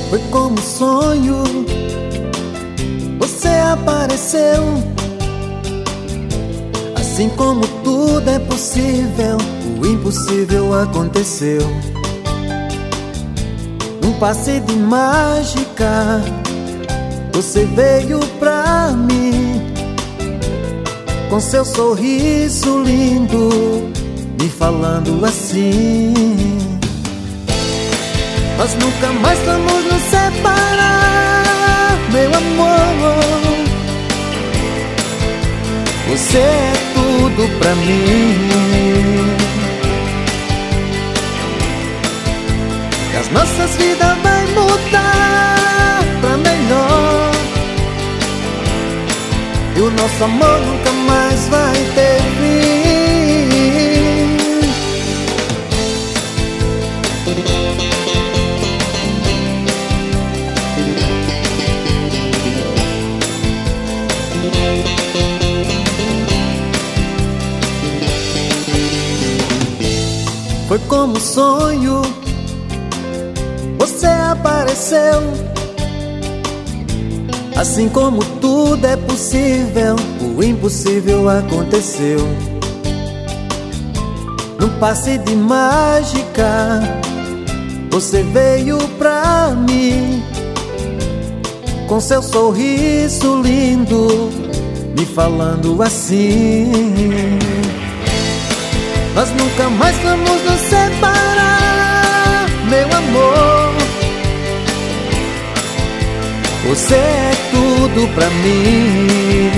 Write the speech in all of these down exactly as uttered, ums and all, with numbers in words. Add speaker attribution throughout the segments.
Speaker 1: Foi como sonho, você apareceu. Assim como tudo é possível, o impossível aconteceu. Num passe de mágica, você veio pra mim, com seu sorriso lindo, me falando assim: nós nunca mais vamos nos separar, meu amor. Você é tudo pra mim. Que as nossas vidas vai mudar pra melhor, e o nosso amor nunca mais vai ter fim. Foi como sonho, você apareceu. Assim como tudo é possível, o impossível aconteceu. Num passe de mágica, você veio pra mim, com seu sorriso lindo, me falando assim: nós nunca mais vamos nos separar, meu amor. Você é tudo pra mim.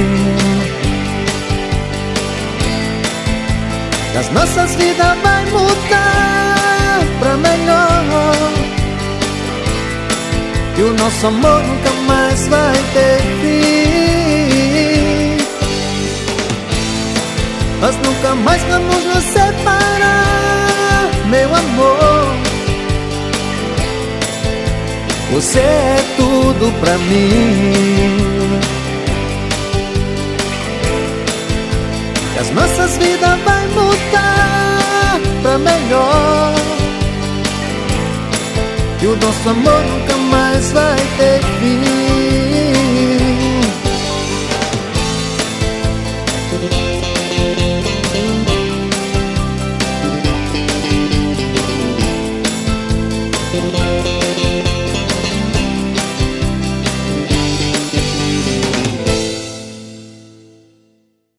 Speaker 1: As nossas vidas vai mudar pra melhor, e o nosso amor nunca mais vai ter fim. Nós nunca mais vamos nos separar, meu amor. Você é tudo pra mim. Que as nossas vidas vai mudar pra melhor, e o nosso amor nunca mais vai ter fim.
Speaker 2: Thank you.